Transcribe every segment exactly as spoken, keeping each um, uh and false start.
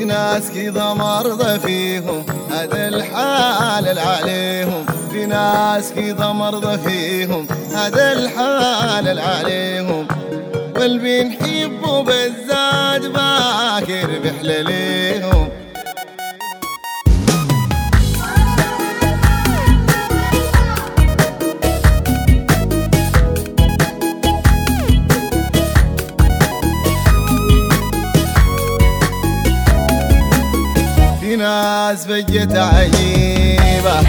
ناس كذا مرضى فيهم هذا الحال اللي عليهم، في ناس كذا مرضى فيهم هذا الحال اللي عليهم، واللي بنحبه بالذات باكر بحلاليهم. في ناس بجت عجيبة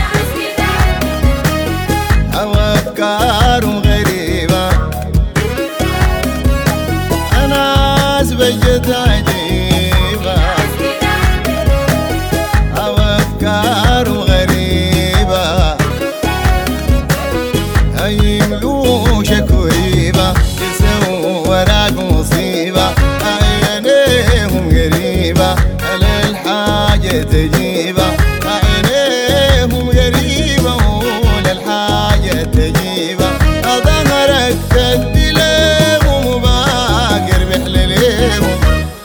أو أفكارهم غريبة، ناس بجت عجيبة أو أفكارهم غريبة، يملوا شكويبة يسووا وراك مصيبة، عينيهم قريبة للحاجة تجيبة، عينيهم قريبة وللحاجة تجيبة، ظهرك تدي لهم وباقر بحلليهم.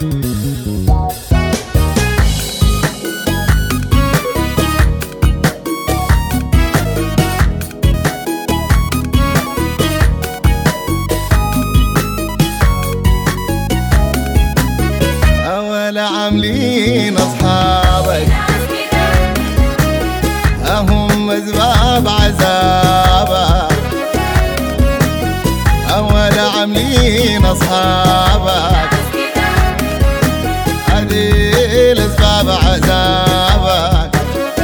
أول عاملين أصحابك هم أسباب عذابك، أول عاملين أصحابك هذه الأسباب عذابك،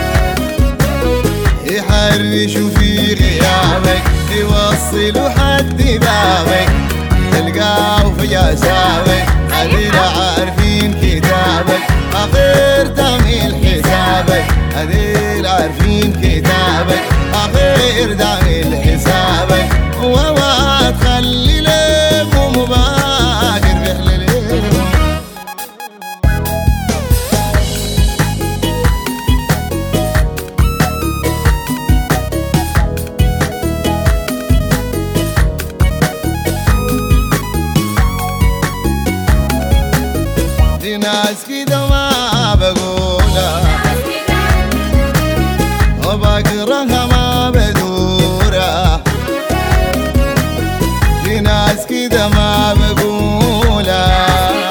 يحرشوا في غيابك يوصلوا حد بابك، تلقاه في جسابك هذه عارفين كتابك، أخير تعمل حسابك هذيل عارفين كتابك، أخير تعمل حسابك، وما تخلي لهم وباقر بحللهم. في ناس كده ما بقولها وبكرهها ما بدورها، في ناس كده ما بقولها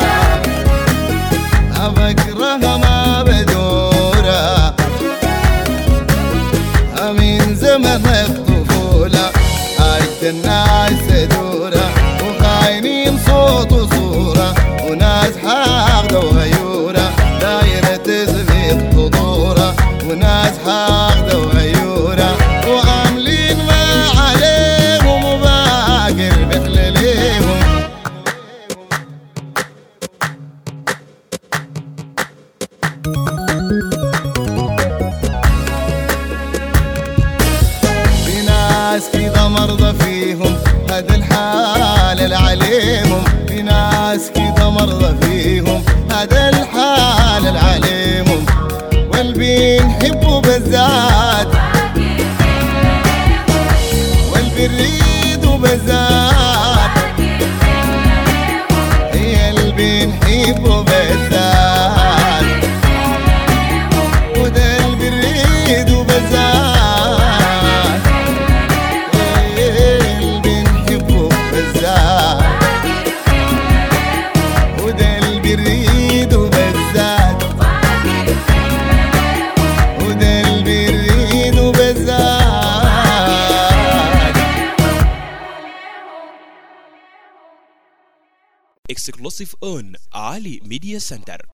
بكرهها ما بدورها، من زمن الطفولة عشت الناس تدورها، وخاينين صوت وصورة وناس حاقدة وغيورة دايرة تثبت حضورة، وناس حاقدة وغيورة وعاملين ما عليهم وباقر بحلليهم. في ناس كذا مرضى فيهم هذا الحال اللي عليهم، في ناس كذا مرضى فيهم هذا الحال اللي عليهم، واللي بنحبه بالذات واللي بنريده بالذات، هي اللي بنحبه بالذات وده اللي بنريده بالذات، اللي بنحبه بالذات وده اللي بنريده بالذات، وده اللي بنريده بالذات. Exclusive on Ali Media Center.